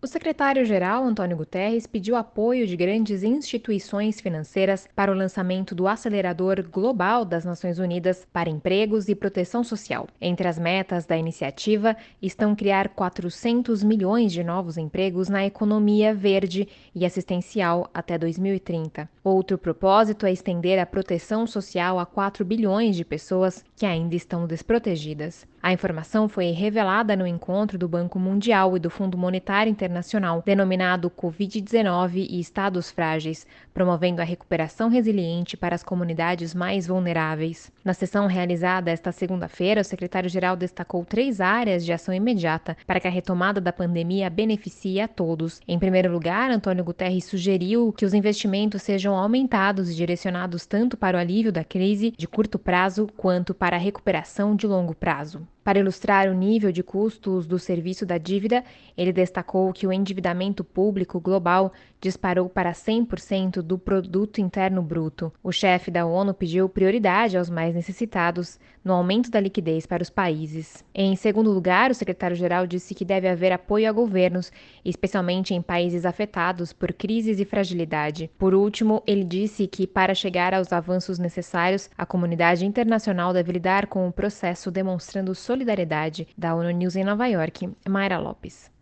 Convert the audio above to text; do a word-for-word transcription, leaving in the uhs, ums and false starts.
O secretário-geral, Antônio Guterres, pediu apoio de grandes instituições financeiras para o lançamento do Acelerador Global das Nações Unidas para Empregos e Proteção Social. Entre as metas da iniciativa estão criar quatrocentos milhões de novos empregos na economia verde e assistencial até dois mil e trinta. Outro propósito é estender a proteção social a quatro bilhões de pessoas que ainda estão desprotegidas. A informação foi revelada no encontro do Banco Mundial e do Fundo Monetário Internacional, denominado covid dezenove e Estados Frágeis, promovendo a recuperação resiliente para as comunidades mais vulneráveis. Na sessão realizada esta segunda-feira, o secretário-geral destacou três áreas de ação imediata para que a retomada da pandemia beneficie a todos. Em primeiro lugar, Antônio Guterres sugeriu que os investimentos sejam aumentados e direcionados tanto para o alívio da crise de curto prazo quanto para a recuperação de longo prazo. Para ilustrar o nível de custos do serviço da dívida, ele destacou que o endividamento público global disparou para cem por cento do produto interno bruto. O chefe da ONU pediu prioridade aos mais necessitados no aumento da liquidez para os países. Em segundo lugar, o secretário-geral disse que deve haver apoio a governos, especialmente em países afetados por crises e fragilidade. Por último, ele disse que, para chegar aos avanços necessários, a comunidade internacional deve lidar com o processo demonstrando solidariedade. Da ONU News em Nova York, Mayra Lopes.